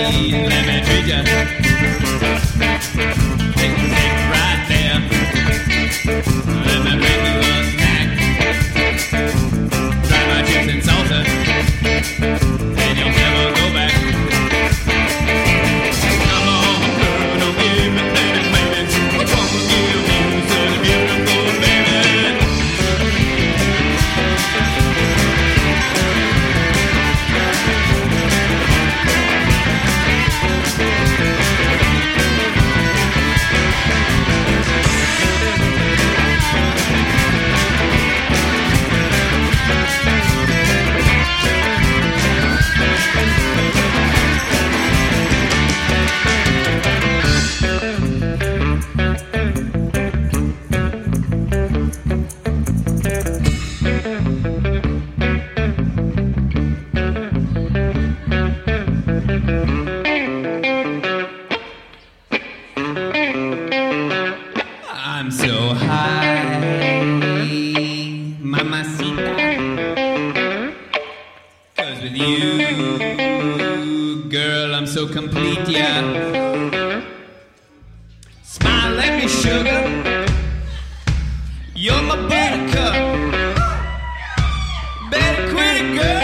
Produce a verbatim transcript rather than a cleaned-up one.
let me treat ya. Take, take right there. Let me bring you a snack. Try my chips and salsa, and you'll never go back. Come on, girl, don't give me that, baby. Come on, give me such a beautiful baby. I'm so high, mamacita. 'Cause with you, girl, I'm so complete, yeah. Smile at me, sugar. You're my buttercup. Better quit it, girl.